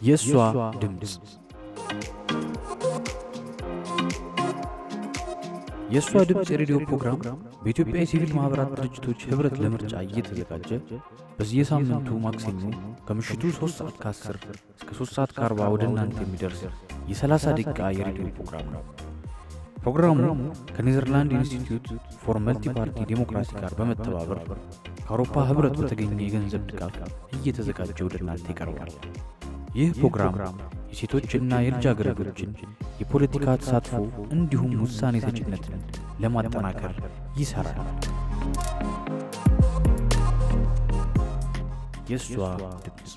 የሷ ድምጽ የሷ ድምጽ የሬዲዮ ፕሮግራም በኢትዮጵያ የሲቪል ማህበራት ድርጅቶች ህብረት ለምርጫ እየተዘጋጀ በየሳምንቱ ማክሰኞ ከምሽቱ 3:10 እስከ 3:40 ወደ እናንተ የሚደርስ የ30 ደቂቃ የሬዲዮ ፕሮግራም ነው። ፕሮግራሙ ከኔዘርላንድ ኢንስቲትዩት ፎር መልቲ ፓርቲ ዲሞክራሲ ጋር በመተባበር ከአውሮፓ ህብረት በተገኘ የገንዘብ ድጋፍ እየተዘጋጀ ወደ እናንተ ይቀርባል። ይህ ፕሮግራም የሴቶችና የልጃገረዶችን የፖለቲካ ተሳትፎ እንዲሁም ውሳኔ ሰጭነትን ለማጠናከር ይሰራል። የሷ ድምጽ።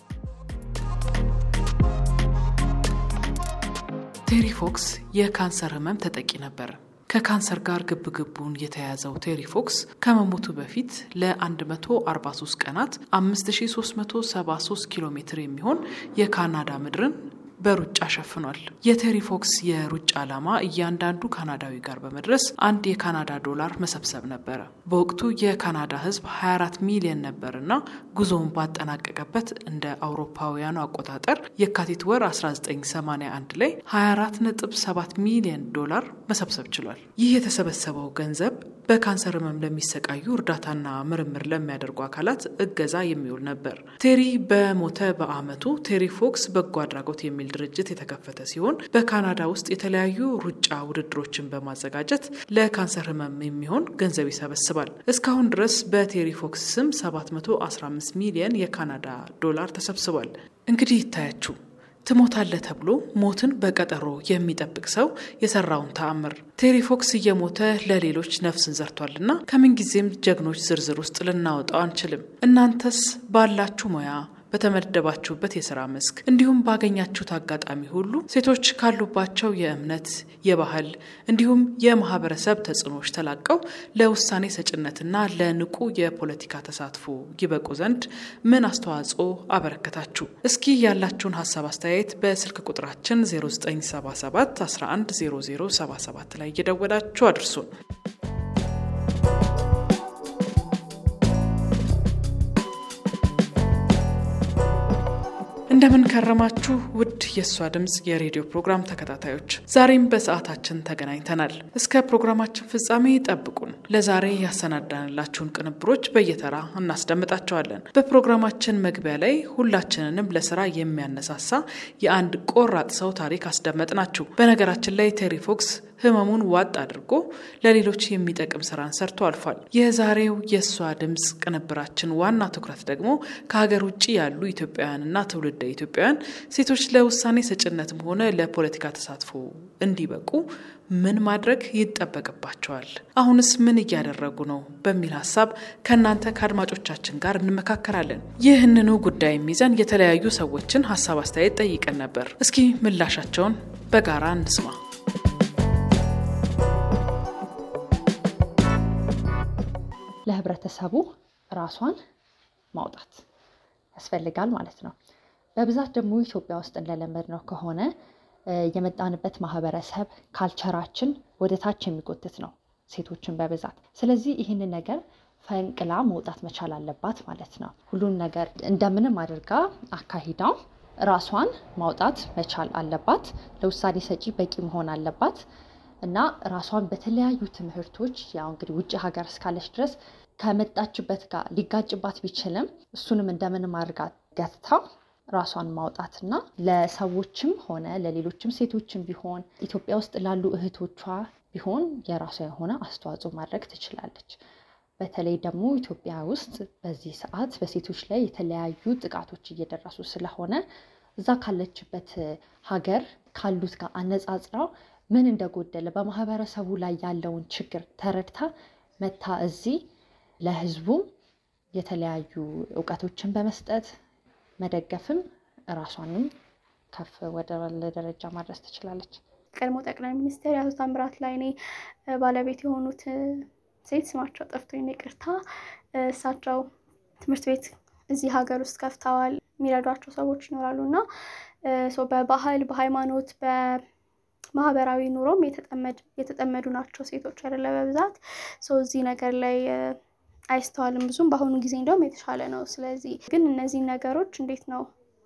ቴሪ ፎክስ የካንሰር ህመም ተጠቂ ነበር። ከካንሰር ጋር ግብግቡን የተያዘው ቴሪ ፎክስ ከመሞቱ በፊት ለ143 ቀናት 5373 ኪሎ ሜትር የሚሆን የካናዳ ምድርን በሩጫ ሸፍኗል። የቴሪ ፎክስ የሩጫ ዓላማ እያንዳንዱ ካናዳዊ ጋር በመድረስ $1 የካናዳ መሰብሰብ ነበር። በወቅቱ የካናዳ ህዝብ 24 ሚሊዮን ነበርና ጉዞውን ባጠናቀቀበት እንደ አውሮፓውያኑ አቆጣጠር የካቲት ወር 1981 ላይ $24.7 ሚሊዮን መሰብሰብ ችሏል። ይህ የተሰበሰበው ገንዘብ በካንሰር ህመም ለሚሰቃዩ እርዳታና ምርምር ለሚያደርጉ አካላት እገዛ የሚውል ነበር። ቴሪ በሞተ በአመቱ ቴሪ ፎክስ በጎ አድራጎት የሚል ድርጅት የተከፈተ ሲሆን በካናዳ ውስጥ የተለያዩ ሩጫ ውድድሮችን በማዘጋጀት ለካንሰር ህመም የሚሆን ገንዘብ ይሰበስባል። እስካሁን ድረስ በቴሪ ፎክስ ስም $715 ሚሊዮን የካናዳ ተሰብስቧል። እንግዲህ ይታያችሁ ትሞታለህ ተብሎ ሞትን በቀጠሮ የሚጠብቅ ሰው የሰራውን ተአምር። ቴሪ ፎክስ እየሞተ ለሌሎች ነፍስን ዘርቷልና ከምንጊዜም ጀግኖች ዝርዝር ውስጥ ልናወጣው አንችልም። እናንተስ ባላችሁ ሙያ በተመደባችሁበት የሥራ መስክ እንዲሁም ባገኛችሁት አጋጣሚ ሁሉ ሴቶች ካሉባቸው የእምነት፣ የባህል እንዲሁም የማህበረሰብ ተጽዕኖዎች ተላቀው ለውሳኔ ሰጭነትና ለንቁ የፖለቲካ ተሳትፎ ይበቁ ዘንድ ምን አስተዋጽኦ አበረከታችሁ? እስኪ ያላችሁን ሐሳብ አስተያየት በስልክ ቁጥራችን 0977 110077 ላይ እየደወላችሁ አድርሱን። እንደምን ከረማችሁ ውድ የሷ ድምጽ የሬዲዮ ፕሮግራም ተከታታዮች፣ ዛሬም በሰዓታችን ተገናኝተናል። እስከ ፕሮግራማችን ፍጻሜ ጠብቁን። ለዛሬ ያሰናዳንላችሁን ቅንብሮች በየተራ እናስደምጣቸዋለን። በፕሮግራማችን መግቢያ ላይ ሁላችንንም ለስራ የሚያነሳሳ የአንድ ቆራጥ ሰው ታሪክ አስደመጥናችሁ። በነገራችን ላይ ቴሪ ፎክስ ህመሙን ዋጥ አድርጎ ለሌሎች የሚጠቅም ስራን ሰርቶ አልፏል። የዛሬው የሷ ድምጽ ቅንብራችን ዋና ትኩረት ደግሞ ከሀገር ውጪ ያሉ ኢትዮጵያውያንና ትውልደ ኢትዮጵያውያን ሴቶች ለውሳኔ ሰጭነትም ሆነ ለፖለቲካ ተሳትፎ እንዲበቁ ምን ማድረግ ይጠበቅባቸዋል፣ አሁንስ ምን እያደረጉ ነው በሚል ሐሳብ ከናንተ ከአድማጮቻችን ጋር እንመካከራለን። ይህንኑ ጉዳይ የሚዘን የተለያዩ ሰዎችን ሐሳብ አስተያየት ጠይቀን ነበር። እስኪ ምላሻቸውን በጋራ እንስማ። ለህብረተሰቡ ራሷን ማውጣት ያስፈልጋል ማለት ነው። በብዛት ደግሞ ኢትዮጵያ ውስጥ እንደለመድነው ከሆነ የመጣንበት ማህበረሰብ ካልቸራችን ወደ ታች የሚጎትት ነው ሴቶችን በብዛት። ስለዚህ ይህንን ነገር ፈንቅላ መውጣት መቻል አለባት ማለት ነው። ሁሉን ነገር እንደምንም አድርጋ አካሂዳው ራሷን ማውጣት መቻል አለባት። ለውሳኔ ሰጪ በቂ መሆን አለባት እና ራሷን በተለያዩ ትምህርቶች ያው እንግዲህ ውጭ ሀገር እስካለች ድረስ ከመጣችበት ጋር ሊጋጭባት ቢችልም እሱንም እንደምንም አድርጋ ገትታ ራሷን ማውጣትና ለሰዎችም ሆነ ለሌሎችም ሴቶችም ቢሆን ኢትዮጵያ ውስጥ ላሉ እህቶቿ ቢሆን የራሷ የሆነ አስተዋጽኦ ማድረግ ትችላለች። በተለይ ደግሞ ኢትዮጵያ ውስጥ በዚህ ሰዓት በሴቶች ላይ የተለያዩ ጥቃቶች እየደረሱ ስለሆነ እዛ ካለችበት ሀገር ካሉት ጋር አነጻጽራው ምን እንደጎደለ በማህበረሰቡ ላይ ያለውን ችግር ተረድታ መታ እዚህ ለህዝቡም የተለያዩ ዕውቀቶችን በመስጠት መደገፍም ራሷንም ከፍ ወደ ደረጃ ማድረስ ትችላለች። ቀድሞ ጠቅላይ ሚኒስትር አቶ ታምራት ላይኔ ባለቤት የሆኑት ሴት ስማቸው ጠፍቶኝ ይቅርታ፣ እሳቸው ትምህርት ቤት እዚህ ሀገር ውስጥ ከፍተዋል። የሚረዷቸው ሰዎች ይኖራሉና በባህል በሃይማኖት በማህበራዊ ኑሮም የተጠመዱ ናቸው ሴቶች አይደለ በብዛት እዚህ ነገር ላይ አይስተዋልም ብዙም። በአሁኑ ጊዜ እንደውም የተሻለ ነው። ስለዚህ ግን እነዚህ ነገሮች እንዴት ነው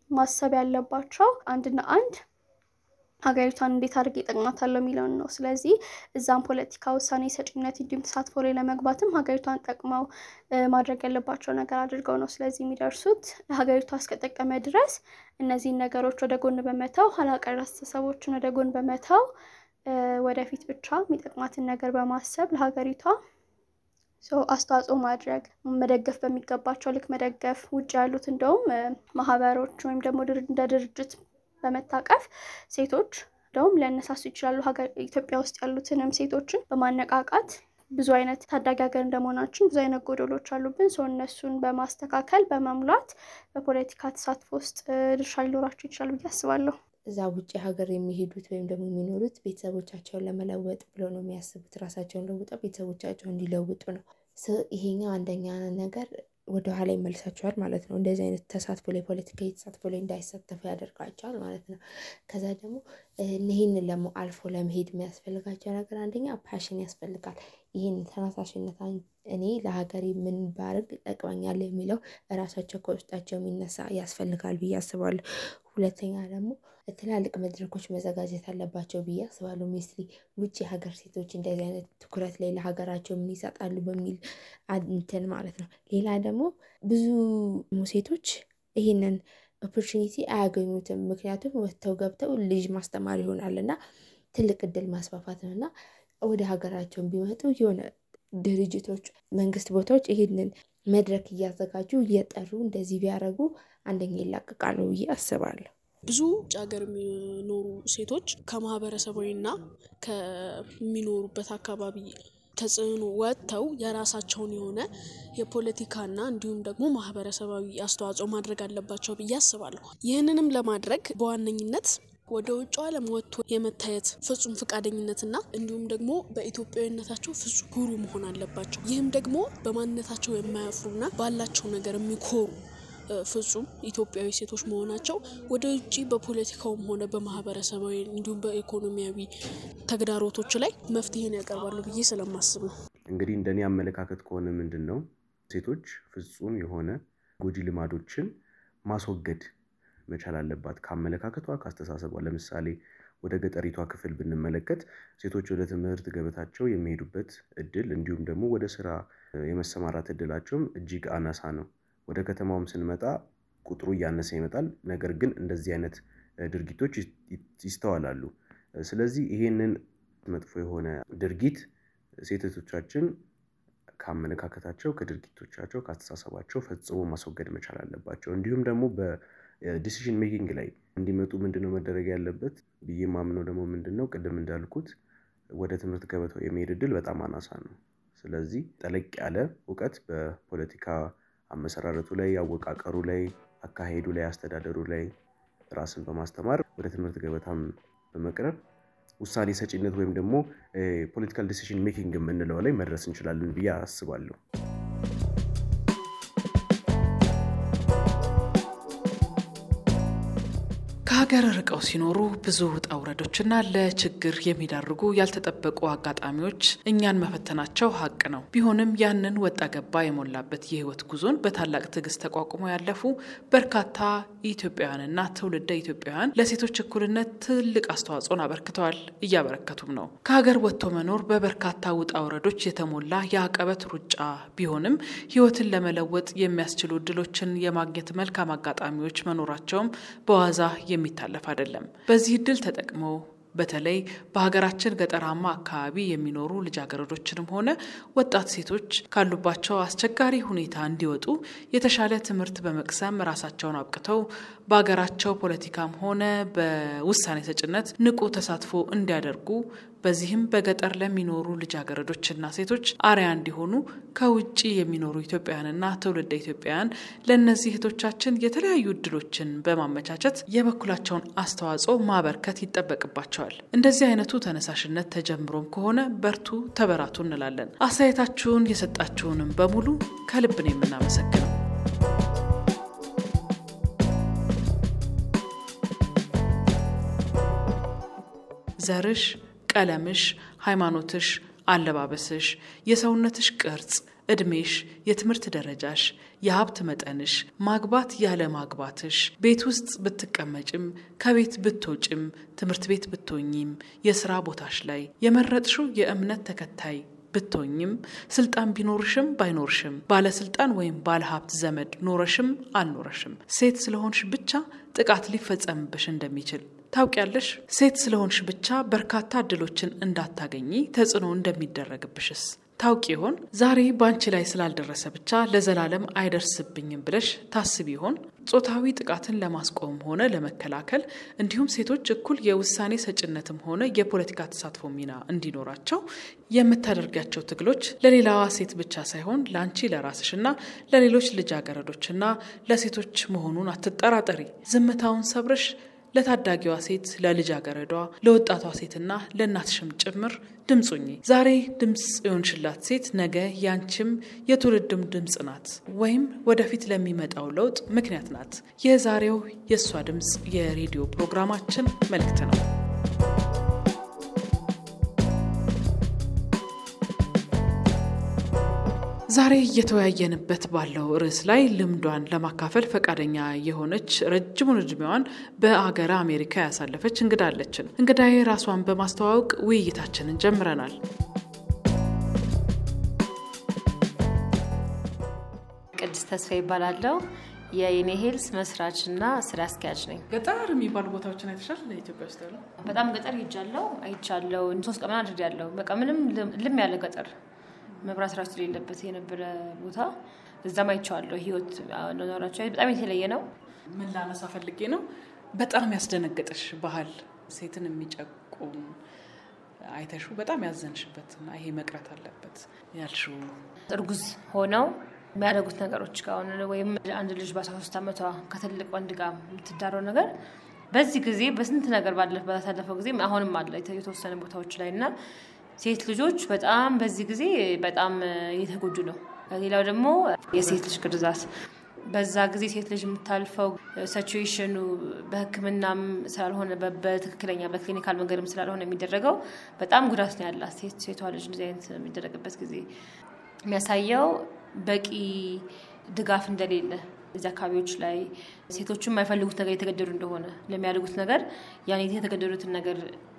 ማሰብ ያለባቸው አንድና አንድ ሀገሪቷን እንዴት አድርጌ እጠቅማታለሁ የሚለውን ነው። ስለዚህ እዛም ፖለቲካ ውሳኔ ሰጪነት እንዲሁም ተሳትፎ ላይ ለመግባትም ሀገሪቷን ጠቅመው ማድረግ ያለባቸው ነገር አድርገው ነው ስለዚህ የሚደርሱት። ሀገሪቷ እስከጠቀመ ድረስ እነዚህን ነገሮች ወደ ጎን በመተው ኋላቀር አስተሳሰቦችን ወደ ጎን በመተው ወደፊት ብቻ የሚጠቅማትን ነገር በማሰብ ለሀገሪቷ አስተዋጽኦ ማድረግ መደገፍ በሚገባቸው ልክ መደገፍ ውጭ ያሉት እንደውም ማህበሮች ወይም ደግሞ እንደ ድርጅት በመታቀፍ ሴቶች እንደውም ሊያነሳሱ ይችላሉ። ኢትዮጵያ ውስጥ ያሉትንም ሴቶችን በማነቃቃት ብዙ አይነት ታዳጊ ሀገር እንደመሆናችን ብዙ አይነት ጎደሎች አሉብን። እነሱን በማስተካከል በመሙላት በፖለቲካ ተሳትፎ ውስጥ ድርሻ ሊኖራቸው ይችላል ብዬ አስባለሁ። እዛ ውጪ ሀገር የሚሄዱት ወይም ደግሞ የሚኖሩት ቤተሰቦቻቸውን ለመለወጥ ብለው ነው የሚያስቡት። ራሳቸውን ለውጠው ቤተሰቦቻቸውን እንዲለውጡ ነው። ይሄኛው አንደኛ ነገር ወደ ኋላ ይመልሳቸዋል ማለት ነው። እንደዚህ አይነት ተሳትፎ ላይ ፖለቲካዊ ተሳትፎ ላይ እንዳይሳተፉ ያደርጋቸዋል ማለት ነው። ከዛ ደግሞ ይሄንን አልፎ ለመሄድ የሚያስፈልጋቸው ነገር አንደኛ ፓሽን ያስፈልጋል። ይሄን ተነሳሽነት እኔ ለሀገሬ ምን ባርግ ጠቅመኛል የሚለው ራሳቸው ከውስጣቸው የሚነሳ ያስፈልጋል ብዬ አስባለሁ። ሁለተኛ ደግሞ ትላልቅ መድረኮች መዘጋጀት አለባቸው ብዬ አስባለሁ። ሚስሊ ውጪ ሀገር ሴቶች እንደዚህ አይነት ትኩረት ላይ ለሀገራቸው ምን ይሰጣሉ በሚል እንትን ማለት ነው። ሌላ ደግሞ ብዙ ሴቶች ይሄንን ኦፖርቹኒቲ አያገኙትም። ምክንያቱም ወጥተው ገብተው ልጅ ማስተማር ይሆናልና ትልቅ እድል ማስፋፋት ነውና ወደ ሀገራቸው ቢመጡ የሆነ ድርጅቶች መንግስት ቦታዎች ይሄንን መድረክ እያዘጋጁ እየጠሩ እንደዚህ ቢያረጉ አንደኛ ይላቀቃሉ ብዬ አስባለሁ። ብዙ ሀገር የሚኖሩ ሴቶች ከማህበረሰባዊና ከሚኖሩበት አካባቢ ተጽዕኖ ወጥተው የራሳቸውን የሆነ የፖለቲካና እንዲሁም ደግሞ ማህበረሰባዊ አስተዋጽኦ ማድረግ አለባቸው ብዬ አስባለሁ። ይህንንም ለማድረግ በዋነኝነት ወደ ውጭ ዓለም ወጥቶ የመታየት ፍጹም ፈቃደኝነትና እንዲሁም ደግሞ በኢትዮጵያዊነታቸው ፍጹም ኩሩ መሆን አለባቸው። ይህም ደግሞ በማንነታቸው የማያፍሩና ባላቸው ነገር የሚኮሩ ፍጹም ኢትዮጵያዊ ሴቶች መሆናቸው ወደ ውጪ በፖለቲካውም ሆነ በማህበረሰባዊ እንዲሁም በኢኮኖሚያዊ ተግዳሮቶች ላይ መፍትሄን ያቀርባሉ ብዬ ስለማስብ ነው። እንግዲህ እንደኔ አመለካከት ከሆነ ምንድነው ሴቶች ፍጹም የሆነ ጎጂ ልማዶችን ማስወገድ መቻል አለባት ከአመለካከቷ ካስተሳሰቧ። ለምሳሌ ወደ ገጠሪቷ ክፍል ብንመለከት ሴቶች ወደ ትምህርት ገበታቸው የሚሄዱበት እድል እንዲሁም ደግሞ ወደ ስራ የመሰማራት እድላቸው እጅግ አናሳ ነው። ወደ ከተማውም ስንመጣ ቁጥሩ እያነሰ ይመጣል። ነገር ግን እንደዚህ አይነት ድርጊቶች ይስተዋላሉ። ስለዚህ ይሄንን መጥፎ የሆነ ድርጊት ሴቶቻችን ከአመለካከታቸው ከድርጊቶቻቸው ካስተሳሰባቸው ፈጽሞ ማስወገድ መቻል አለባቸው። እንዲሁም ደግሞ በዲሲዥን ሜኪንግ ላይ እንዲመጡ ምንድነው መደረግ ያለበት ብዬ ማምነው ደግሞ ምንድነው ቅድም እንዳልኩት ወደ ትምህርት ገበታው የሚሄድ እድል በጣም አናሳ ነው። ስለዚህ ጠለቅ ያለ ዕውቀት በፖለቲካ አመሰራረቱ ላይ አወቃቀሩ ላይ አካሄዱ ላይ አስተዳደሩ ላይ ራስን በማስተማር ወደ ትምህርት ገበታም በመቅረብ ውሳኔ ሰጪነት ወይም ደግሞ ፖለቲካል ዲሲዥን ሜኪንግ የምንለው ላይ መድረስ እንችላለን ብዬ አስባለሁ። ከሀገር ርቀው ሲኖሩ ብዙ ውጣ ውረዶችና ለችግር የሚዳርጉ ያልተጠበቁ አጋጣሚዎች እኛን መፈተናቸው ሀቅ ነው። ቢሆንም ያንን ወጣ ገባ የሞላበት የህይወት ጉዞን በታላቅ ትዕግስት ተቋቁሞ ያለፉ በርካታ ኢትዮጵያውያንና ትውልደ ኢትዮጵያውያን ለሴቶች እኩልነት ትልቅ አስተዋጽኦን አበርክተዋል፣ እያበረከቱም ነው። ከሀገር ወጥቶ መኖር በበርካታ ውጣ ውረዶች የተሞላ የአቀበት ሩጫ ቢሆንም ህይወትን ለመለወጥ የሚያስችሉ እድሎችን የማግኘት መልካም አጋጣሚዎች መኖራቸውም በዋዛ የሚታለፍ አይደለም። በዚህ እድል ተጠቅመው በተለይ በሀገራችን ገጠራማ አካባቢ የሚኖሩ ልጃገረዶችንም ሆነ ወጣት ሴቶች ካሉባቸው አስቸጋሪ ሁኔታ እንዲወጡ የተሻለ ትምህርት በመቅሰም ራሳቸውን አብቅተው በሀገራቸው ፖለቲካም ሆነ በውሳኔ ሰጭነት ንቁ ተሳትፎ እንዲያደርጉ በዚህም በገጠር ለሚኖሩ ልጃገረዶችና ሴቶች አርአያ እንዲሆኑ ከውጪ የሚኖሩ ኢትዮጵያውያንና ትውልደ ኢትዮጵያውያን ለነዚህ እህቶቻችን የተለያዩ እድሎችን በማመቻቸት የበኩላቸውን አስተዋጽኦ ማበርከት ይጠበቅባቸዋል። እንደዚህ አይነቱ ተነሳሽነት ተጀምሮም ከሆነ በርቱ፣ ተበራቱ እንላለን። አስተያየታችሁን የሰጣችሁንም በሙሉ ከልብ ነው የምናመሰግነው። ዘርሽ፣ ቀለምሽ፣ ሃይማኖትሽ፣ አለባበስሽ፣ የሰውነትሽ ቅርጽ፣ እድሜሽ፣ የትምህርት ደረጃሽ፣ የሀብት መጠንሽ፣ ማግባት ያለ ማግባትሽ፣ ቤት ውስጥ ብትቀመጭም ከቤት ብትወጭም፣ ትምህርት ቤት ብትሆኝም፣ የስራ ቦታሽ ላይ የመረጥሽው የእምነት ተከታይ ብትሆኝም፣ ስልጣን ቢኖርሽም ባይኖርሽም፣ ባለስልጣን ወይም ባለሀብት ዘመድ ኖረሽም አልኖረሽም፣ ሴት ስለሆንሽ ብቻ ጥቃት ሊፈጸምብሽ እንደሚችል ታውቂያለሽ? ሴት ስለሆንሽ ብቻ በርካታ እድሎችን እንዳታገኚ ተጽዕኖ እንደሚደረግብሽስ ታውቂ ይሆን? ዛሬ ባንቺ ላይ ስላልደረሰ ብቻ ለዘላለም አይደርስብኝም ብለሽ ታስቢ ይሆን? ጾታዊ ጥቃትን ለማስቆም ሆነ ለመከላከል እንዲሁም ሴቶች እኩል የውሳኔ ሰጭነትም ሆነ የፖለቲካ ተሳትፎ ሚና እንዲኖራቸው የምታደርጋቸው ትግሎች ለሌላዋ ሴት ብቻ ሳይሆን ለአንቺ ለራስሽና ለሌሎች ልጃገረዶችና ለሴቶች መሆኑን አትጠራጠሪ። ዝምታውን ሰብረሽ ለታዳጊዋ ሴት፣ ለልጃገረዷ፣ ለወጣቷ ሴትና ለእናትሽም ጭምር ድምጹኝ። ዛሬ ድምጽ የሆንሽላት ሴት ነገ ያንቺም የትውልድም ድምጽ ናት፣ ወይም ወደፊት ለሚመጣው ለውጥ ምክንያት ናት። የዛሬው የእሷ ድምጽ የሬዲዮ ፕሮግራማችን መልእክት ነው። ዛሬ እየተወያየንበት ባለው ርዕስ ላይ ልምዷን ለማካፈል ፈቃደኛ የሆነች ረጅሙን እድሜዋን በአገረ አሜሪካ ያሳለፈች እንግዳ አለችን። እንግዳዬ ራሷን በማስተዋወቅ ውይይታችንን ጀምረናል። ቅድስት ተስፋ ይባላለሁ። የኔ ሄልስ መስራችና ስራ አስኪያጅ ነኝ። ገጠር የሚባሉ ቦታዎችን አይተሻል? ለኢትዮጵያ ውስጥ ያለው በጣም ገጠር ሄጃለሁ፣ አይቻለሁ። 3 ቀን አድርጌያለሁ። በቃ ምንም ልም ያለ ገጠር መብራት ራሱ የሌለበት የነበረ ቦታ እዛም አይቻለሁ። ህይወት ኖራቸው በጣም የተለየ ነው። ምን ላነሳ ፈልጌ ነው፣ በጣም ያስደነገጠሽ ባህል ሴትን የሚጨቁም አይተሹ በጣም ያዘንሽበትና ይሄ መቅረት አለበት ያልሽው እርጉዝ ሆነው የሚያደርጉት ነገሮች ከሆነ ወይም አንድ ልጅ በ13 ዓመቷ ከትልቅ ወንድ ጋር የምትዳረው ነገር በዚህ ጊዜ በስንት ነገር ባለፈው ጊዜ አሁንም አለ የተወሰነ ቦታዎች ላይና ሴት ልጆች በጣም በዚህ ጊዜ በጣም እየተጎዱ ነው። ሌላው ደግሞ የሴት ልጅ ግርዛት በዛ ጊዜ ሴት ልጅ የምታልፈው ሲቹዌሽኑ በሕክምናም ስላልሆነ በትክክለኛ በክሊኒካል መንገድም ስላልሆነ የሚደረገው በጣም ጉዳት ነው ያላት ሴቷ ልጅ እንደዚህ አይነት የሚደረግበት ጊዜ የሚያሳየው በቂ ድጋፍ እንደሌለ እዛ አካባቢዎች ላይ ሴቶቹም የማይፈልጉት ነገር የተገደዱ እንደሆነ ለሚያደርጉት ነገር ያን የተገደዱትን ነገር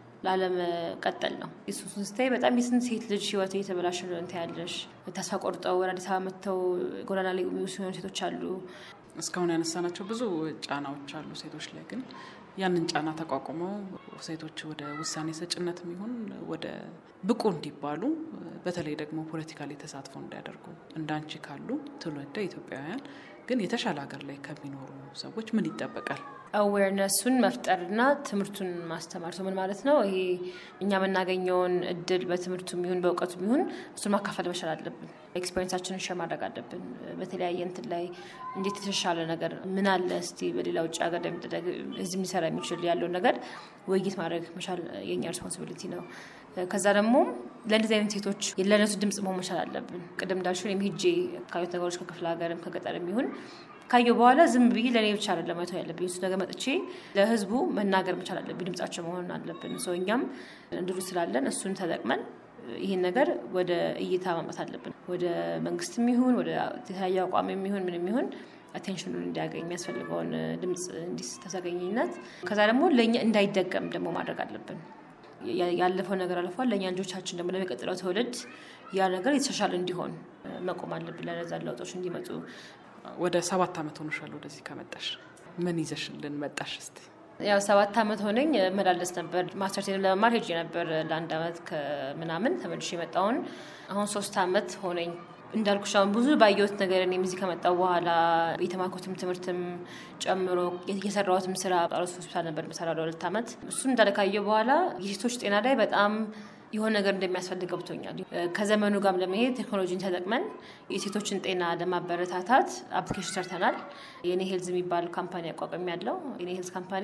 ላለመቀጠል ነው። ኢየሱስን ስታይ በጣም የስንት ሴት ልጅ ህይወት እየተበላሸ ነው እንታያለሽ። ተስፋ ቆርጠው ወደ አዲስ አበባ መጥተው ጎዳና ላይ የሚወስኑ ሴቶች አሉ። እስካሁን ያነሳናቸው ብዙ ጫናዎች አሉ ሴቶች ላይ። ግን ያንን ጫና ተቋቁመው ሴቶች ወደ ውሳኔ ሰጭነትም ይሁን ወደ ብቁ እንዲባሉ በተለይ ደግሞ ፖለቲካሊ ተሳትፎ እንዲያደርጉ እንዳንቺ ካሉ ትውልደ ኢትዮጵያውያን ግን የተሻለ ሀገር ላይ ከሚኖሩ ሰዎች ምን ይጠበቃል? አዌርነሱን መፍጠርና ትምህርቱን ማስተማር። ምን ማለት ነው? ይሄ እኛ የምናገኘውን እድል በትምህርቱም ይሁን በእውቀቱም ይሁን እሱን ማካፈል መቻል አለብን። ኤክስፔሪንሳችንን ሼር ማድረግ አለብን። በተለያየ እንትን ላይ እንዴት የተሻለ ነገር ምን አለ እስቲ በሌላ ውጭ ሀገር እንደሚደረግ እዚህ ሊሰራ የሚችል ያለውን ነገር ውይይት ማድረግ መቻል የኛ ሪስፖንሲቢሊቲ ነው። ከዛ ደግሞ ለእንደዚህ አይነት ሴቶች ለነሱ ድምጽ መሆን መቻል አለብን። ቅድም እንዳልሽው ሄጄ ካዩት ነገሮች ከክፍለ ሀገርም ከገጠርም ይሁን ካየሁ በኋላ ዝም ብዬ ለኔ ብቻ አይደለም አይተው ያለብኝ እሱ ነገር መጥቼ ለህዝቡ መናገር መቻል አለብኝ። ድምጻቸው መሆን አለብን። እኛም እንድሩ ስላለን እሱን ተጠቅመን ይሄን ነገር ወደ እይታ ማምጣት አለብን። ወደ መንግስትም ይሁን ወደ የተለያየ አቋምም ይሁን ምንም ይሁን አቴንሽኑን እንዲያገኝ የሚያስፈልገውን ድምጽ እንዲስተሳገኝነት ከዛ ደግሞ ለኛ እንዳይደገም ደግሞ ማድረግ አለብን። ያለፈው ነገር አልፏል። ለኛ ልጆቻችን ደግሞ ለሚቀጥለው ትውልድ ያ ነገር የተሻሻለ እንዲሆን መቆም አለብን። ለነዛ ለውጦች እንዲመጡ ወደ 7 ዓመት ሆኖሻል ወደዚህ ከመጣሽ። ምን ይዘሽልን መጣሽ እስቲ? ያው 7 ዓመት ሆነኝ። መላለስ ነበር ማስተርሴን ለማማር ሄጄ ነበር ለ1 ዓመት ከምናምን ተመልሼ መጣሁን። አሁን 3 ዓመት ሆነኝ። እንዳልኩሽ አሁን ብዙ ባየሁት ነገር እኔም እዚህ ከመጣሁ በኋላ የተማርኩትም ትምህርትም ጨምሮ የሰራሁትም ስራ ጳውሎስ ሆስፒታል ነበር የምሰራው ለ2 ዓመት። እሱን እንዳለካየሁ በኋላ የሴቶች ጤና ላይ በጣም የሆነ ነገር እንደሚያስፈልግ ገብቶኛል። ከዘመኑ ጋር ለመሄድ ቴክኖሎጂን ተጠቅመን የሴቶችን ጤና ለማበረታታት አፕሊኬሽን ሰርተናል። የኔ ሄልዝ የሚባል ካምፓኒ አቋቋሚ ያለው የኔ ሄልዝ ካምፓኒ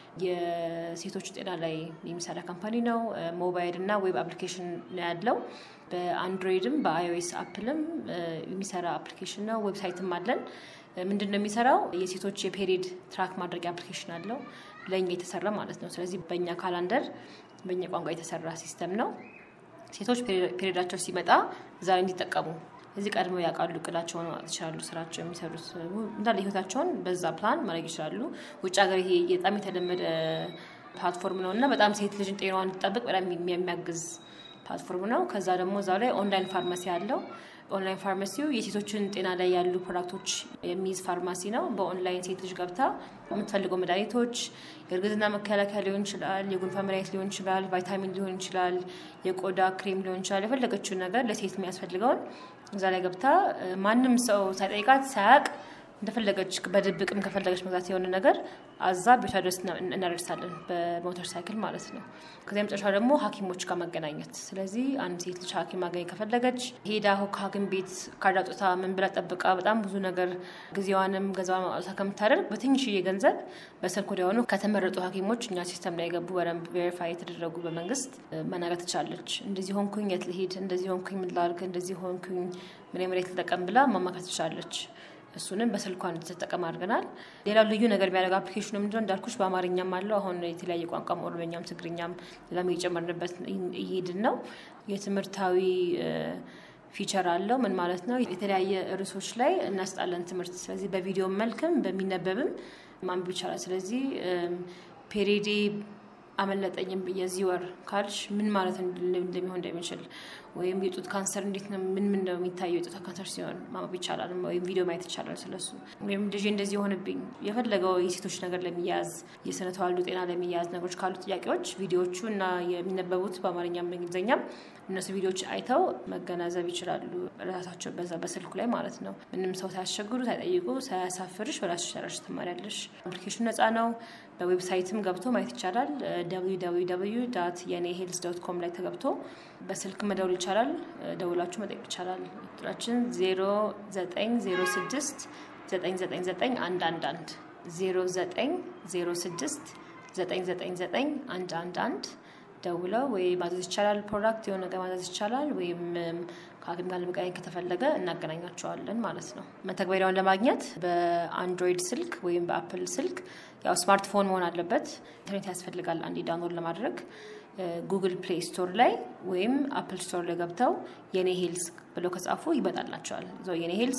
የሴቶች ጤና ላይ የሚሰራ ካምፓኒ ነው። ሞባይል እና ዌብ አፕሊኬሽን ነው ያለው። በአንድሮይድም በአይኦኤስ አፕልም የሚሰራ አፕሊኬሽን ነው። ዌብሳይትም አለን። ምንድነው የሚሰራው? የሴቶች የፔሪድ ትራክ ማድረጊያ አፕሊኬሽን አለው ለኛ የተሰራ ማለት ነው። ስለዚህ በእኛ ካላንደር በእኛ ቋንቋ የተሰራ ሲስተም ነው። ሴቶች ፔሪዳቸው ሲመጣ ዛሬ እንዲጠቀሙ እዚህ ቀድሞ ያውቃሉ እቅዳቸውን ማውጣት ይችላሉ። ስራቸው የሚሰሩት እንዳለ ህይወታቸውን በዛ ፕላን ማድረግ ይችላሉ። ውጭ ሀገር ይሄ በጣም የተለመደ ፕላትፎርም ነው እና በጣም ሴት ልጅን ጤናዋን እንድትጠብቅ በጣም የሚያግዝ ፕላትፎርም ነው። ከዛ ደግሞ እዛው ላይ ኦንላይን ፋርማሲ አለው። ኦንላይን ፋርማሲው የሴቶችን ጤና ላይ ያሉ ፕሮዳክቶች የሚይዝ ፋርማሲ ነው። በኦንላይን ሴት ልጅ ገብታ የምትፈልገው መድኃኒቶች የእርግዝና መከላከያ ሊሆን ይችላል፣ የጉንፋን መድኃኒት ሊሆን ይችላል፣ ቫይታሚን ሊሆን ይችላል፣ የቆዳ ክሬም ሊሆን ይችላል። የፈለገችውን ነገር ለሴት የሚያስፈልገውን እዛ ላይ ገብታ ማንም ሰው ሳይጠይቃት ሳያውቅ እንደፈለገች በድብቅም ከፈለገች መግዛት የሆነ ነገር አዛ ቤቷ ድረስ እናደርሳለን በሞተር ሳይክል ማለት ነው። ከዚያ መጨረሻ ደግሞ ሐኪሞች ጋር መገናኘት። ስለዚህ አንድ ሴት ልጅ ሐኪም ማግኘት ከፈለገች ሄዳ ሐኪም ቤት ካርድ አውጥታ ምን ብላ ጠብቃ በጣም ብዙ ነገር ጊዜዋንም ገንዘቧን ማውጣት ከምታደርግ በትንሽዬ ገንዘብ በስልክ ወዲያውኑ ከተመረጡ ሐኪሞች እኛ ሲስተም ላይ የገቡ በደንብ ቬሪፋይ የተደረጉ በመንግስት መናገር ትችላለች። እንደዚህ ሆንኩኝ የት ልሄድ፣ እንደዚህ ሆንኩኝ ምን ላድርግ፣ እንደዚህ ሆንኩኝ ምን መሬት ልጠቀም ብላ ማማከር ትችላለች። እሱንም በስልኳ እንድትጠቀም አድርገናል። ሌላው ልዩ ነገር የሚያደርግ አፕሊኬሽኑ ምንድነው እንዳልኩሽ በአማርኛም አለው። አሁን የተለያየ ቋንቋም ኦሮምኛም ትግርኛም ሌላም እየጨመርንበት እየሄድን ነው። የትምህርታዊ ፊቸር አለው። ምን ማለት ነው? የተለያየ ርዕሶች ላይ እናስጣለን ትምህርት። ስለዚህ በቪዲዮ መልክም በሚነበብም ማንበብ ይቻላል። ስለዚህ ፔሪዲ አመለጠኝም የዚህ ወር ካልሽ ምን ማለት እንደሚሆን እንደሚችል ወይም የጡት ካንሰር እንዴት ነው ምን ነው የሚታየው የጡት ካንሰር ሲሆን ማንበብ ይቻላል ወይም ቪዲዮ ማየት ይቻላል ስለሱ። ወይም ልጅ እንደዚህ ሆነብኝ የፈለገው የሴቶች ነገር ለሚያዝ የስነ ተዋልዶ ጤና ለሚያዝ ነገሮች ካሉ ጥያቄዎች ቪዲዮዎቹ እና የሚነበቡት በአማርኛም በእንግሊዝኛም እነሱ ቪዲዮዎች አይተው መገናዘብ ይችላሉ ራሳቸው በዛ በስልኩ ላይ ማለት ነው። ምንም ሰው ሳያስቸግሩ ሳይጠይቁ ሳያሳፍርሽ በራስሽ ሰራሽ ትማሪያለሽ። አፕሊኬሽኑ ነፃ ነው። በዌብሳይትም ገብቶ ማየት ይቻላል። www.yenehealth.com ላይ ተገብቶ በስልክ መደወል ይቻላል። ደውላችሁ መጠየቅ ይቻላል። ቁጥራችን 0906 999 111 0906 999 111 ደውለው ወይ ማዘዝ ይቻላል። ፕሮዳክት የሆነ ነገር ማዘዝ ይቻላል። ወይም ከሐኪም ጋር ለመገናኘት ከተፈለገ እናገናኛቸዋለን ማለት ነው። መተግበሪያውን ለማግኘት በአንድሮይድ ስልክ ወይም በአፕል ስልክ ያው ስማርትፎን መሆን አለበት። ኢንተርኔት ያስፈልጋል አንዴ ዳውንሎድ ለማድረግ። ጉግል ፕሌይ ስቶር ላይ ወይም አፕል ስቶር ላይ ገብተው የኔ ሄልስ ብለው ከጻፉ ይመጣላቸዋል። የኔ ሄልስ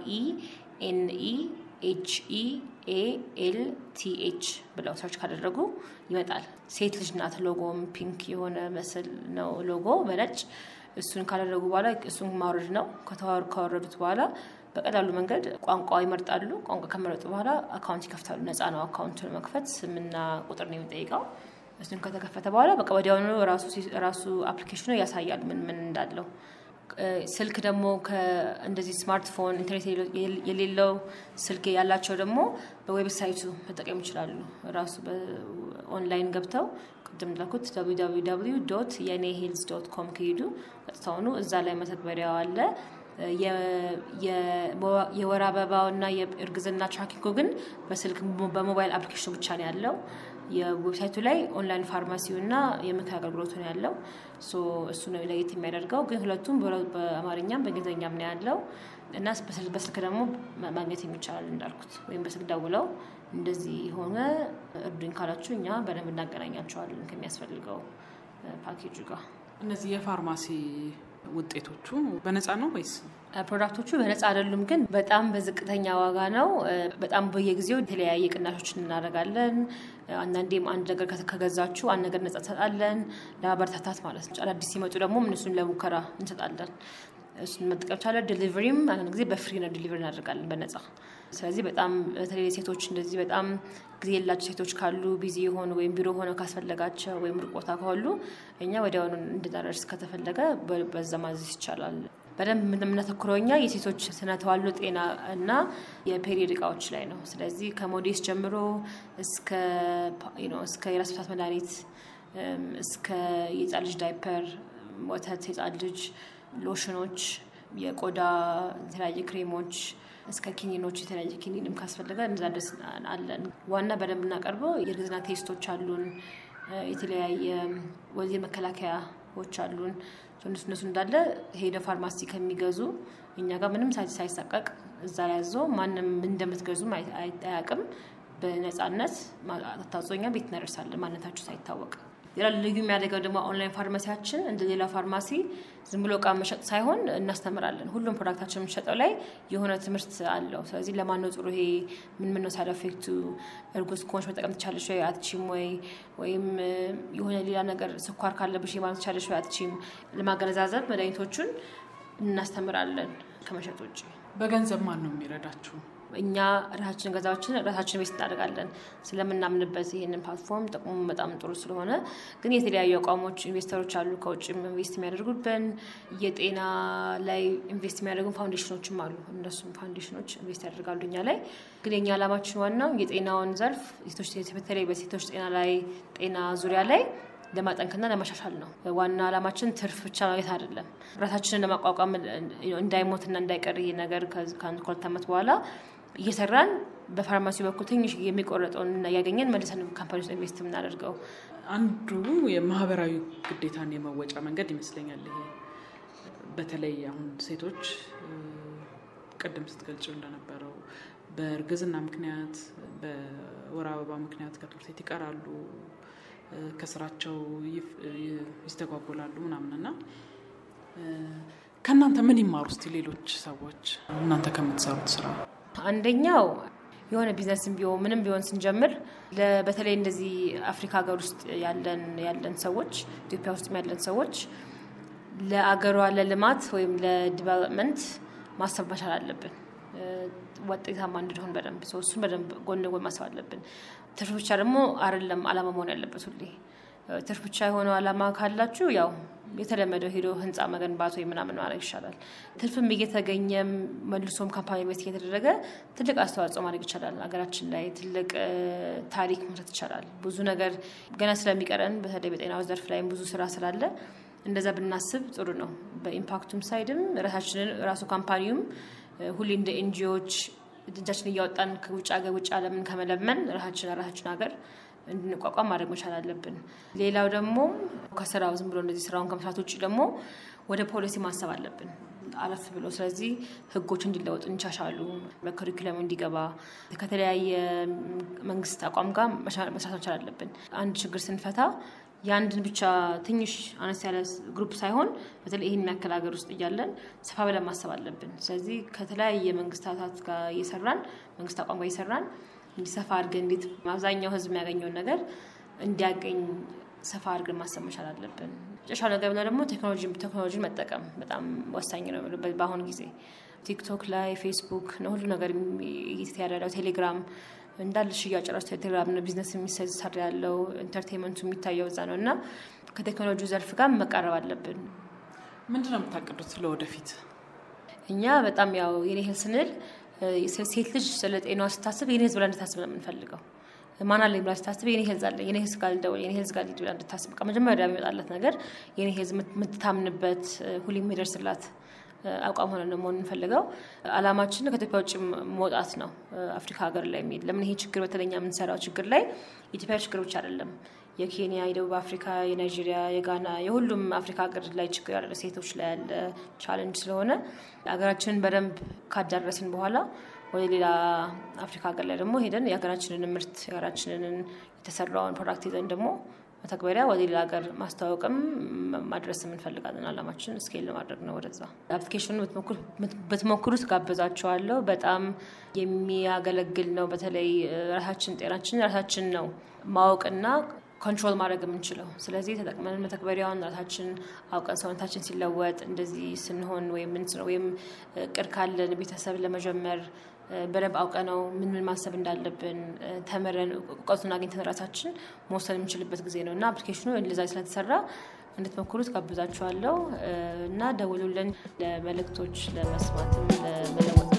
YENEHEALTH ብለው ሰርች ካደረጉ ይመጣል። ሴት ልጅ ናት። ሎጎም ፒንክ የሆነ መስል ነው ሎጎ በነጭ። እሱን ካደረጉ በኋላ እሱን ማውረድ ነው። ካወረዱት በኋላ በቀላሉ መንገድ ቋንቋ ይመርጣሉ። ቋንቋ ከመረጡ በኋላ አካውንት ይከፍታሉ። ነፃ ነው አካውንቱን መክፈት። ስምና ቁጥር ነው የሚጠይቀው። እሱን ከተከፈተ በኋላ በቃ ወዲያውኑ ራሱ አፕሊኬሽኑ ያሳያል ምን እንዳለው። ስልክ ደግሞ እንደዚህ ስማርትፎን ኢንተርኔት የሌለው ስልክ ያላቸው ደግሞ በዌብሳይቱ መጠቀም ይችላሉ። ራሱ በኦንላይን ገብተው ቅድም እንዳልኩት www.yenehealth.com ከሄዱ ቀጥታውኑ እዛ ላይ መተግበሪያው አለ። የወር አበባውና የእርግዝና ትራኪንግ ግን በስልክ በሞባይል አፕሊኬሽን ብቻ ነው ያለው። የዌብሳይቱ ላይ ኦንላይን ፋርማሲውና የምክር አገልግሎቱ ነው ያለው። እሱ ነው ለየት የሚያደርገው። ግን ሁለቱም በአማርኛም በእንግሊዝኛም ነው ያለው እና በስልክ ደግሞ ማግኘት የሚቻላል እንዳልኩት። ወይም በስልክ ደውለው እንደዚህ ሆነ እርዱኝ ካላችሁ እኛ በደንብ እናገናኛቸዋለን ከሚያስፈልገው ፓኬጁ ጋር። እነዚህ የፋርማሲ ውጤቶቹ በነፃ ነው ወይስ? ፕሮዳክቶቹ በነፃ አይደሉም፣ ግን በጣም በዝቅተኛ ዋጋ ነው። በጣም በየጊዜው የተለያየ ቅናሾችን እናደርጋለን። አንዳንዴም አንድ ነገር ከገዛችሁ አንድ ነገር ነፃ እንሰጣለን ለማበረታታት ማለት ነው። አዳዲስ ሲመጡ ደግሞ እነሱን ለሙከራ እንሰጣለን። እሱን መጠቀም ቻለ። ዲሊቨሪም አንድ ጊዜ በፍሪ ነው ዲሊቨሪ እናደርጋለን በነፃ። ስለዚህ በጣም በተለይ ሴቶች እንደዚህ በጣም ጊዜ የላቸው ሴቶች ካሉ ቢዚ የሆኑ ወይም ቢሮ ሆነው ካስፈለጋቸው ወይም ሩቅ ቦታ ካሉ እኛ ወዲያውኑ እንድናደርስ ከተፈለገ በዛ ማዘዝ ይቻላል። በደንብ የምናተኩረው እኛ የሴቶች ስነ ተዋልዶ ጤና እና የፔሪዮድ እቃዎች ላይ ነው። ስለዚህ ከሞዴስ ጀምሮ እስከ የራስ ምታት መድኃኒት እስከ የህፃን ልጅ ዳይፐር፣ ወተት፣ የህፃን ልጅ ሎሽኖች፣ የቆዳ የተለያየ ክሬሞች እስከ ኪኒኖች የተለያየ ኪኒንም ካስፈለገ እንደዛ ደስ አለን። ዋና በደንብ እናቀርበው የእርግዝና ቴስቶች አሉን። የተለያየ ወሊድ መከላከያዎች አሉን። እነሱ እንዳለ ሄደ ፋርማሲ ከሚገዙ እኛ ጋር ምንም ሳይሳቀቅ እዛ ላይ ያዞ ማንም እንደምትገዙም አያውቅም። በነፃነት ታዞኛ ቤት እናደርሳለን ማንነታችሁ ሳይታወቅ። ልዩ የሚያደርገው ደግሞ ኦንላይን ፋርማሲያችን እንደ ሌላ ፋርማሲ ዝም ብሎ ዕቃ መሸጥ ሳይሆን እናስተምራለን። ሁሉም ፕሮዳክታችን የምንሸጠው ላይ የሆነ ትምህርት አለው። ስለዚህ ለማን ነው ጥሩ ይሄ ምን ነው ሳይድ ኢፌክቱ እርጉዝ ከሆንሽ መጠቀም ትችላለሽ ወይ አትችይም ወይም የሆነ ሌላ ነገር ስኳር ካለብሽ ማለት ትችላለሽ ወይ አትችይም ለማገነዛዘብ መድኃኒቶቹን እናስተምራለን ከመሸጥ ውጪ። በገንዘብ ማን ነው የሚረዳችሁ? እኛ ራሳችን ገዛዎችን ራሳችን ቤት እናደርጋለን ስለምናምንበት ይሄንን ፕላትፎርም ጥቅሙ በጣም ጥሩ ስለሆነ። ግን የተለያዩ አቋሞች ኢንቨስተሮች አሉ ከውጭ ኢንቨስት የሚያደርጉብን የጤና ላይ ኢንቨስት የሚያደርጉ ፋውንዴሽኖችም አሉ። እነሱም ፋውንዴሽኖች ኢንቨስት ያደርጋሉ እኛ ላይ። ግን የኛ ዓላማችን ዋናው የጤናውን ዘርፍ በተለይ በሴቶች ጤና ላይ ጤና ዙሪያ ላይ ለማጠንከርና ለማሻሻል ነው። ዋና ዓላማችን ትርፍ ብቻ ማግኘት አይደለም። ራሳችንን ለማቋቋም እንዳይሞትና እንዳይቀር ይሄ ነገር ከሁለት ዓመት በኋላ እየሰራን በፋርማሲ በኩል ትንሽ የሚቆረጠውን ያገኘን መልሰን ካምፓኒ ውስጥ ኢንቨስት የምናደርገው አንዱ የማህበራዊ ግዴታን የመወጫ መንገድ ይመስለኛል። ይሄ በተለይ አሁን ሴቶች ቀደም ስትገልጪው እንደነበረው በእርግዝና ምክንያት በወር አበባ ምክንያት ከትምህርት ቤት ይቀራሉ፣ ከስራቸው ይስተጓጎላሉ ምናምንና ከእናንተ ምን ይማሩ እስቲ ሌሎች ሰዎች እናንተ ከምትሰሩት ስራ? አንደኛው የሆነ ቢዝነስም ቢሆን ምንም ቢሆን ስንጀምር በተለይ እንደዚህ አፍሪካ ሀገር ውስጥ ያለን ሰዎች ኢትዮጵያ ውስጥ ያለን ሰዎች ለአገሯ ለልማት ወይም ለዲቨሎፕመንት ማሰብ መቻል አለብን። ወጤታማ እንድንሆን በደንብ እሱን በደንብ ጎን ለጎን ማሰብ አለብን። ትርፍ ብቻ ደግሞ አይደለም ዓላማ መሆን ያለበት ሁሌ። ትርፍ ብቻ የሆነው ዓላማ ካላችሁ ያው የተለመደው ሄዶ ህንጻ መገንባት ወይ ምናምን ማድረግ ይሻላል። ትርፍም እየተገኘም መልሶም ካምፓኒ ኢንቨስት እየተደረገ ትልቅ አስተዋጽኦ ማድረግ ይቻላል። ሀገራችን ላይ ትልቅ ታሪክ መስራት ይቻላል። ብዙ ነገር ገና ስለሚቀረን በተለይ በጤናው ዘርፍ ላይ ብዙ ስራ ስላለ እንደዛ ብናስብ ጥሩ ነው። በኢምፓክቱም ሳይድም ራሱ ካምፓኒውም ሁሌ እንደ ኤንጂኦዎች እጃችን እያወጣን ከውጭ ሀገር ውጭ ዓለምን ከመለመን ራሳችን ሀገር እንድንቋቋም ማድረግ መቻል አለብን። ሌላው ደግሞ ከስራው ዝም ብሎ እንደዚህ ስራውን ከመስራት ውጭ ደግሞ ወደ ፖሊሲ ማሰብ አለብን አለፍ ብሎ። ስለዚህ ህጎች እንዲለወጡ እንቻሻሉ፣ በካሪኩለም እንዲገባ ከተለያየ መንግስት አቋም ጋር መስራት መቻል አለብን። አንድ ችግር ስንፈታ ያንድን ብቻ ትንሽ አነስ ያለ ግሩፕ ሳይሆን በተለይ ይሄን ያክል ሀገር ውስጥ እያለን ሰፋ ብለን ማሰብ አለብን። ስለዚህ ከተለያየ መንግስታት ጋር እየሰራን መንግስት አቋም ጋር እየሰራን እንዲሰፋ አድርገን እንዴት አብዛኛው ህዝብ የሚያገኘውን ነገር እንዲያገኝ ሰፋ አድርገን ማሰብ መቻል አለብን። ጨሻው ነገር ደግሞ ቴክኖሎጂን መጠቀም በጣም ወሳኝ ነው። በአሁኑ ጊዜ ቲክቶክ ላይ ፌስቡክ ነው ሁሉ ነገር እየተያደረገው፣ ቴሌግራም እንዳለ ሽያጭ ራሱ ቴሌግራም ነው ቢዝነስ የሚሰራ ያለው ኢንተርቴይንመንቱ የሚታየው እዛ ነው። እና ከቴክኖሎጂ ዘርፍ ጋር መቃረብ አለብን። ምንድነው የምታቀዱት ለወደፊት? እኛ በጣም ያው የኔ ህል ስንል ሴት ልጅ ስለ ጤናዋ ስታስብ የኔ ህዝብ ላይ እንድታስብ ነው የምንፈልገው። ማን አለኝ ብላ ስታስብ የኔ ህዝብ አለ፣ የኔ ህዝብ ጋር ልደውል፣ የኔ ህዝብ ጋር ልሂድ ብላ እንድታስብ ከመጀመሪያ የሚመጣላት ነገር የኔ ህዝብ የምትታምንበት ሁሌም የሚደርስላት አቋም ሆነ ነው የምንፈልገው። አላማችን ከኢትዮጵያ ውጭ መውጣት ነው አፍሪካ ሀገር ላይ የሚል። ለምን ይሄ ችግር በተለኛ የምንሰራው ችግር ላይ የኢትዮጵያ ችግር ብቻ አይደለም፣ የኬንያ፣ የደቡብ አፍሪካ፣ የናይጄሪያ፣ የጋና የሁሉም አፍሪካ ሀገር ላይ ችግር ያለ ሴቶች ላይ ያለ ቻሌንጅ ስለሆነ ሀገራችንን በደንብ ካዳረስን በኋላ ወደ ሌላ አፍሪካ ሀገር ላይ ደግሞ ሄደን የሀገራችንን ምርት የሀገራችንን የተሰራውን ፕሮዳክት ይዘን ደግሞ መተግበሪያ ወደ ሌላ ሀገር ማስተዋወቅም ማድረስ እንፈልጋለን። አላማችን ስኬል ለማድረግ ነው። ወደዛ አፕሊኬሽኑ ብትሞክሩት ጋብዛችኋለሁ። በጣም የሚያገለግል ነው። በተለይ ጤናችን ራሳችን ነው ማወቅና ኮንትሮል ማድረግ የምንችለው። ስለዚህ ተጠቅመን መተግበሪያውን ራሳችን አውቀን ሰውነታችን ሲለወጥ እንደዚህ ስንሆን ወይም ቅር ካለን ቤተሰብ ለመጀመር በደንብ አውቀነው ምን ማሰብ እንዳለብን ተመረን እውቀቱን አግኝተን ራሳችን መወሰን የምንችልበት ጊዜ ነው እና አፕሊኬሽኑ እንደዛ ስለተሰራ እንድትሞክሩት ጋብዛችኋለሁ እና ደውሉልን ለመልእክቶች ለመስማትም ለመለወጥም።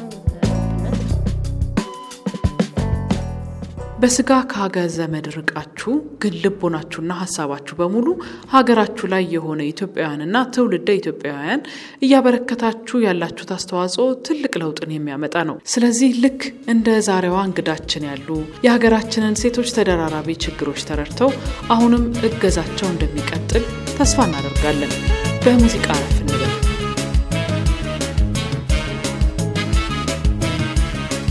በስጋ ከሀገር ዘመድ ርቃችሁ ግን ልቦናችሁና ሀሳባችሁ በሙሉ ሀገራችሁ ላይ የሆነ ኢትዮጵያውያንና ትውልደ ኢትዮጵያውያን እያበረከታችሁ ያላችሁት አስተዋጽኦ ትልቅ ለውጥን የሚያመጣ ነው። ስለዚህ ልክ እንደ ዛሬዋ እንግዳችን ያሉ የሀገራችንን ሴቶች ተደራራቢ ችግሮች ተረድተው አሁንም እገዛቸው እንደሚቀጥል ተስፋ እናደርጋለን። በሙዚቃ አረፍ እንበል።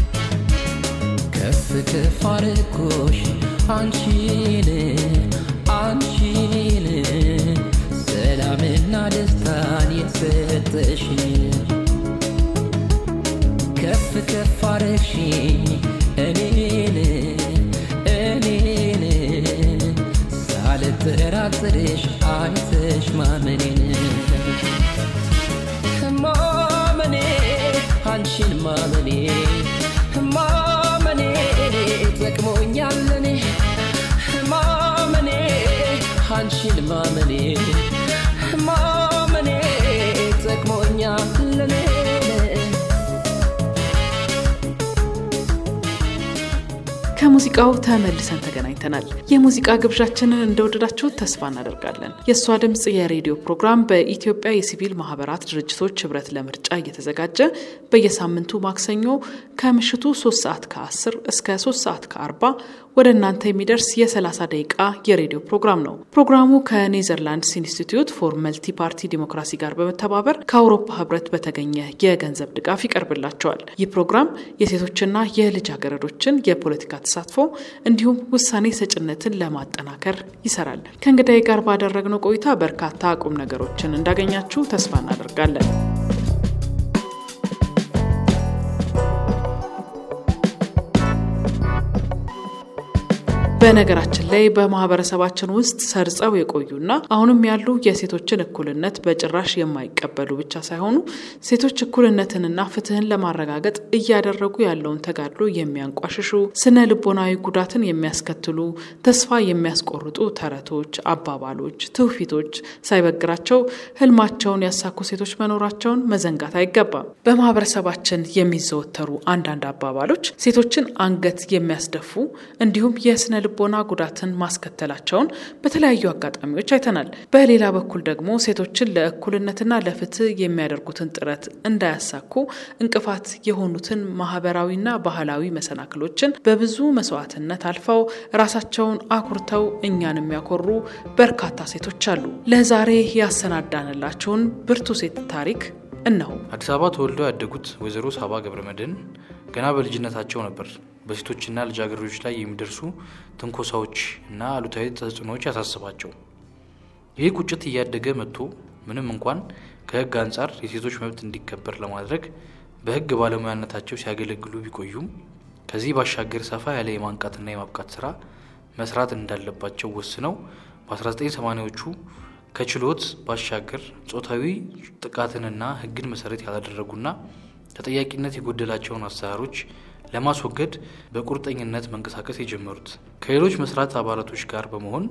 ከፋርኮሽ አንቺን አንቺን ሰላምና ደስታን የሰጠሽኝ ከፍ ከፍ አረግሽኝ እኔን ሳልጠራጥርሽ አይተሽ ማመኔን ማመኔ አንቺን ማመኔ ጠቅሞኛል ለኔ ማመኔ አንቺን ማመኔ ጠቅሞኛል ለኔ ከሙዚቃው ተመልሰን ተገናኝተናል። የሙዚቃ ግብዣችንን እንደወደዳችሁ ተስፋ እናደርጋለን። የሷ ድምጽ የሬዲዮ ፕሮግራም በኢትዮጵያ የሲቪል ማህበራት ድርጅቶች ህብረት ለምርጫ እየተዘጋጀ በየሳምንቱ ማክሰኞ ከምሽቱ 3:10 እስከ 3:40 ወደ እናንተ የሚደርስ የ30 ደቂቃ የሬዲዮ ፕሮግራም ነው። ፕሮግራሙ ከኔዘርላንድስ ኢንስቲትዩት ፎር መልቲ ፓርቲ ዲሞክራሲ ጋር በመተባበር ከአውሮፓ ህብረት በተገኘ የገንዘብ ድጋፍ ይቀርብላቸዋል። ይህ ፕሮግራም የሴቶችና የልጃገረዶችን የፖለቲካ ተሳትፎ እንዲሁም ውሳኔ ሰጭነትን ለማጠናከር ይሰራል። ከእንግዳዬ ጋር ባደረግነው ቆይታ በርካታ ቁም ነገሮችን እንዳገኛችሁ ተስፋ እናደርጋለን። በነገራችን ላይ በማህበረሰባችን ውስጥ ሰርጸው የቆዩና አሁንም ያሉ የሴቶችን እኩልነት በጭራሽ የማይቀበሉ ብቻ ሳይሆኑ ሴቶች እኩልነትንና ፍትህን ለማረጋገጥ እያደረጉ ያለውን ተጋድሎ የሚያንቋሽሹ ስነ ልቦናዊ ጉዳትን የሚያስከትሉ ተስፋ የሚያስቆርጡ ተረቶች፣ አባባሎች፣ ትውፊቶች ሳይበግራቸው ህልማቸውን ያሳኩ ሴቶች መኖራቸውን መዘንጋት አይገባም። በማህበረሰባችን የሚዘወተሩ አንዳንድ አባባሎች ሴቶችን አንገት የሚያስደፉ እንዲሁም የስነ ልቦና ጉዳትን ማስከተላቸውን በተለያዩ አጋጣሚዎች አይተናል። በሌላ በኩል ደግሞ ሴቶችን ለእኩልነትና ለፍትህ የሚያደርጉትን ጥረት እንዳያሳኩ እንቅፋት የሆኑትን ማህበራዊና ባህላዊ መሰናክሎችን በብዙ መስዋዕትነት አልፈው ራሳቸውን አኩርተው እኛን የሚያኮሩ በርካታ ሴቶች አሉ። ለዛሬ ያሰናዳንላችሁን ብርቱ ሴት ታሪክ እነሆ። አዲስ አበባ ተወልደው ያደጉት ወይዘሮ ሳባ ገብረመድህን ገና በልጅነታቸው ነበር በሴቶችና ልጃገረዶች ላይ የሚደርሱ ትንኮሳዎች እና አሉታዊ ተጽዕኖዎች ያሳስባቸው። ይህ ቁጭት እያደገ መጥቶ ምንም እንኳን ከህግ አንጻር የሴቶች መብት እንዲከበር ለማድረግ በህግ ባለሙያነታቸው ሲያገለግሉ ቢቆዩም ከዚህ ባሻገር ሰፋ ያለ የማንቃትና የማብቃት ስራ መስራት እንዳለባቸው ወስነው በ1980ዎቹ ከችሎት ባሻገር ጾታዊ ጥቃትንና ህግን መሰረት ያላደረጉና ተጠያቂነት የጎደላቸውን አሰራሮች ለማስወገድ በቁርጠኝነት መንቀሳቀስ የጀመሩት ከሌሎች መስራት አባላቶች ጋር በመሆን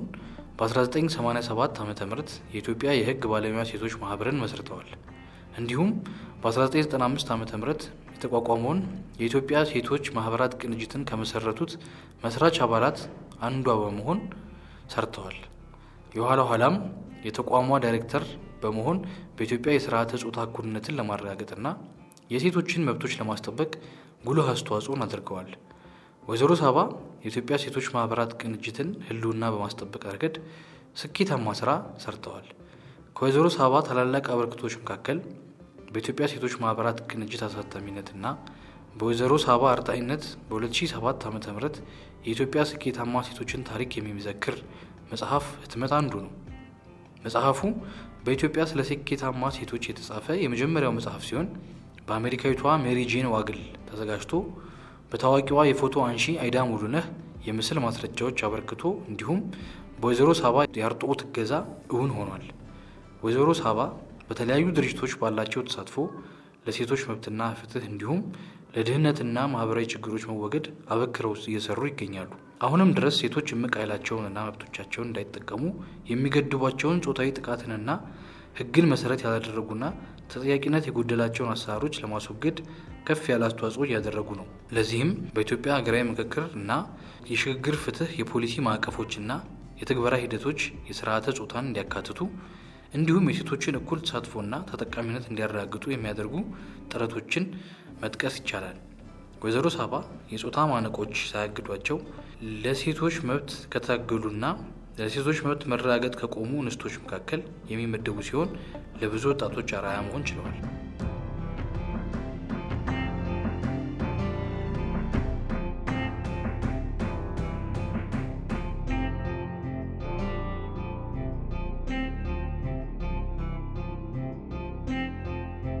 በ1987 ዓ.ም የኢትዮጵያ የህግ ባለሙያ ሴቶች ማህበርን መስርተዋል። እንዲሁም በ1995 ዓ.ም የተቋቋመውን የኢትዮጵያ ሴቶች ማህበራት ቅንጅትን ከመሰረቱት መስራች አባላት አንዷ በመሆን ሰርተዋል። የኋላ ኋላም የተቋሟ ዳይሬክተር በመሆን በኢትዮጵያ የሥርዓተ ጾታ እኩልነትን ለማረጋገጥና የሴቶችን መብቶች ለማስጠበቅ ጉልህ አስተዋጽኦን አድርገዋል። ወይዘሮ ሳባ የኢትዮጵያ ሴቶች ማህበራት ቅንጅትን ህልውና በማስጠበቅ ረገድ ስኬታማ ስራ ሰርተዋል። ከወይዘሮ ሳባ ታላላቅ አበርክቶች መካከል በኢትዮጵያ ሴቶች ማህበራት ቅንጅት አሳታሚነትና በወይዘሮ ሳባ አርአያነት በ2007 ዓ.ም የኢትዮጵያ ስኬታማ ሴቶችን ታሪክ የሚመዘክር መጽሐፍ ህትመት አንዱ ነው። መጽሐፉ በኢትዮጵያ ስለ ስኬታማ ሴቶች የተጻፈ የመጀመሪያው መጽሐፍ ሲሆን በአሜሪካዊቷ ሜሪ ጄን ዋግል ተዘጋጅቶ በታዋቂዋ የፎቶ አንሺ አይዳ ሙሉነህ የምስል ማስረጃዎች አበርክቶ እንዲሁም በወይዘሮ ሳባ የአርትዖት እገዛ እውን ሆኗል። ወይዘሮ ሳባ በተለያዩ ድርጅቶች ባላቸው ተሳትፎ ለሴቶች መብትና ፍትህ እንዲሁም ለድህነትና ማህበራዊ ችግሮች መወገድ አበክረው እየሰሩ ይገኛሉ። አሁንም ድረስ ሴቶች እምቅ ኃይላቸውንና መብቶቻቸውን እንዳይጠቀሙ የሚገድቧቸውን ጾታዊ ጥቃትንና ህግን መሰረት ያላደረጉና ተጠያቂነት የጎደላቸውን አሰራሮች ለማስወገድ ከፍ ያለ አስተዋጽኦ እያደረጉ ነው። ለዚህም በኢትዮጵያ ሀገራዊ ምክክር እና የሽግግር ፍትህ የፖሊሲ ማዕቀፎችና የትግበራ ሂደቶች የሥርዓተ ጾታን እንዲያካትቱ እንዲሁም የሴቶችን እኩል ተሳትፎና ተጠቃሚነት እንዲያረጋግጡ የሚያደርጉ ጥረቶችን መጥቀስ ይቻላል። ወይዘሮ ሳባ የጾታ ማነቆች ሳያግዷቸው ለሴቶች መብት ከታገሉና ለሴቶች መብት መረጋገጥ ከቆሙ እንስቶች መካከል የሚመደቡ ሲሆን ለብዙ ወጣቶች አርአያ መሆን ችለዋል።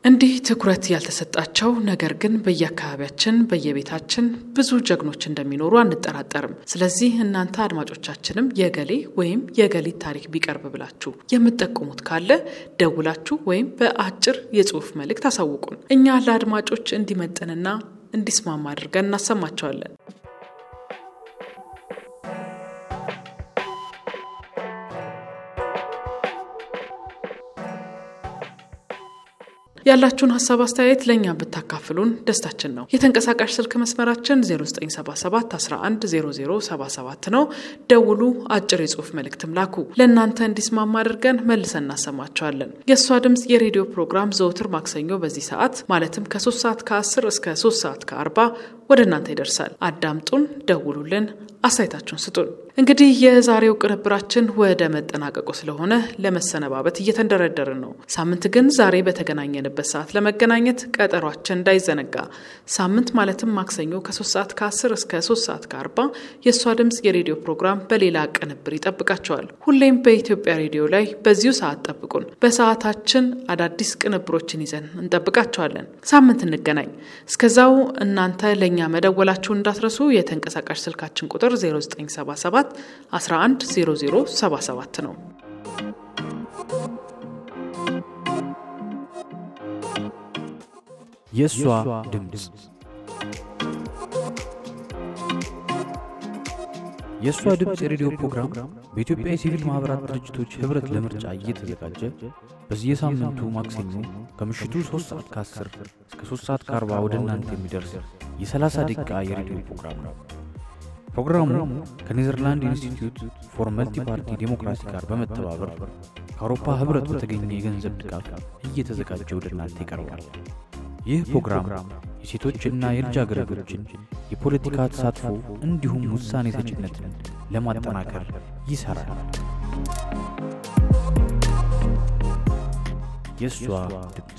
እንዲህ ትኩረት ያልተሰጣቸው ነገር ግን በየአካባቢያችን በየቤታችን ብዙ ጀግኖች እንደሚኖሩ አንጠራጠርም። ስለዚህ እናንተ አድማጮቻችንም የገሌ ወይም የገሊት ታሪክ ቢቀርብ ብላችሁ የምትጠቁሙት ካለ ደውላችሁ ወይም በአጭር የጽሑፍ መልእክት አሳውቁን። እኛ ለአድማጮች እንዲመጥንና እንዲስማማ አድርገን እናሰማቸዋለን። ያላችሁን ሐሳብ አስተያየት ለኛ ብታካፍሉን ደስታችን ነው። የተንቀሳቃሽ ስልክ መስመራችን 0977 110077 ነው። ደውሉ፣ አጭር የጽሑፍ መልእክትም ላኩ። ለእናንተ እንዲስማማ አድርገን መልሰን እናሰማቸዋለን። የሷ ድምጽ የሬዲዮ ፕሮግራም ዘወትር ማክሰኞ በዚህ ሰዓት ማለትም ከ3 ሰዓት ከ10 እስከ 3 ሰዓት ከ40 ወደ እናንተ ይደርሳል። አዳምጡን፣ ደውሉልን፣ አሳይታችሁን ስጡን። እንግዲህ የዛሬው ቅንብራችን ወደ መጠናቀቁ ስለሆነ ለመሰነባበት እየተንደረደርን ነው። ሳምንት ግን ዛሬ በተገናኘንበት ሰዓት ለመገናኘት ቀጠሯችን እንዳይዘነጋ። ሳምንት ማለትም ማክሰኞ ከ3 ሰዓት ከ10 እስከ 3 ሰዓት ከ40 የሷ ድምጽ የሬዲዮ ፕሮግራም በሌላ ቅንብር ይጠብቃቸዋል። ሁሌም በኢትዮጵያ ሬዲዮ ላይ በዚሁ ሰዓት ጠብቁን። በሰዓታችን አዳዲስ ቅንብሮችን ይዘን እንጠብቃቸዋለን። ሳምንት እንገናኝ። እስከዛው እናንተ ለኛ መደወላችሁን እንዳትረሱ። የተንቀሳቃሽ ስልካችን ቁጥር 0977 110077 ነው። የሷ ድምጽ የሷ ድምጽ የሬዲዮ ፕሮግራም በኢትዮጵያ የሲቪል ማህበራት ድርጅቶች ህብረት ለምርጫ እየተዘጋጀ በየሳምንቱ ማክሰኞ ከምሽቱ 3 ሰዓት ከ10 እስከ 3 ሰዓት ከ40 ወደ እናንተ የሚደርስ የ30 ደቂቃ የሬዲዮ ፕሮግራም ነው። ፕሮግራሙ ከኔዘርላንድ ኢንስቲትዩት ፎር መልቲ ፓርቲ ዴሞክራሲ ጋር በመተባበር ከአውሮፓ ህብረት በተገኘ የገንዘብ ድጋፍ እየተዘጋጀ ወደ እናንተ ይቀርባል። ይህ ፕሮግራም የሴቶችና የልጃገረዶችን የፖለቲካ ተሳትፎ እንዲሁም ውሳኔ ሰጭነትን ለማጠናከር ይሰራል። የሷ ድምጽ